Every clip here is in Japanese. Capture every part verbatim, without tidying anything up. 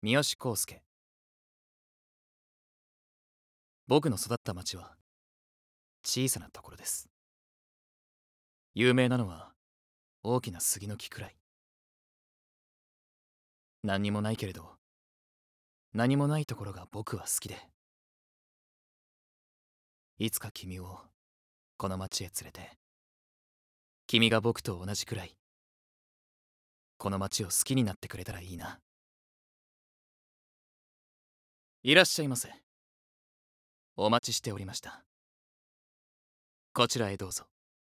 三好康介。僕の育った町は小さなところです。有名なのは大きな杉の木くらい。何にもないけれど、何もないところが僕は好きで、いつか君をこの町へ連れて、君が僕と同じくらいこの町を好きになってくれたらいいな。いらっしゃいませ。お待ちしておりました。こちらへどうぞ。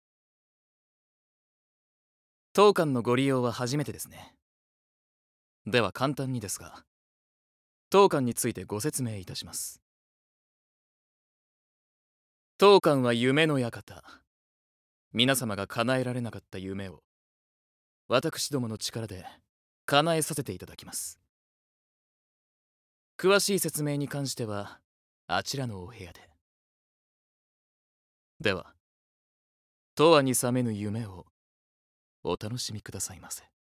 当館のご利用は初めてですね。では簡単にですが、当館についてご説明いたします。当館は夢の館。皆様が叶えられなかった夢を私どもの力で叶えさせていただきます。詳しい説明に関してはあちらのお部屋で。では、永遠に覚めぬ夢をお楽しみくださいませ。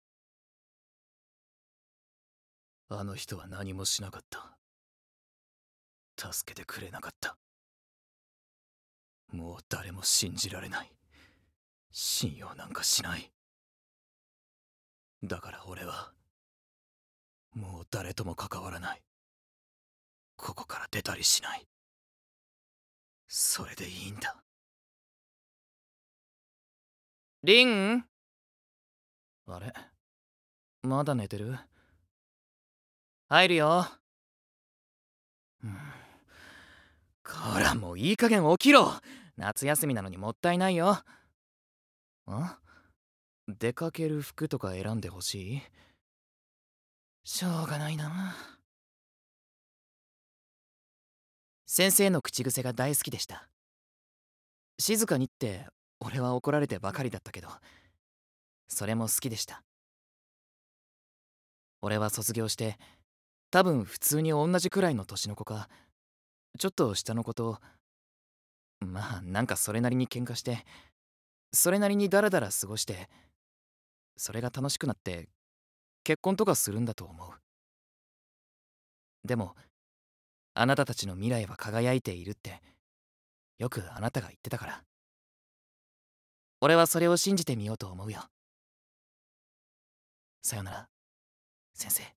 あの人は何もしなかった。助けてくれなかった。もう誰も信じられない。信用なんかしない。だから俺はもう誰とも関わらない。ここから出たりしない。それでいいんだ。リン？あれ、まだ寝てる？入るよ。うん、こらもういい加減起きろ。夏休みなのにもったいないよ。ん？出かける服とか選んでほしい？しょうがないな。先生の口癖が大好きでした。静かにって俺は怒られてばかりだったけど、それも好きでした。俺は卒業して多分普通に同じくらいの年の子かちょっと下の子と、まあなんかそれなりに喧嘩して、それなりにダラダラ過ごして、それが楽しくなって結婚とかするんだと思う。でもあなたたちの未来は輝いているってよくあなたが言ってたから、俺はそれを信じてみようと思うよ。さよなら、先生。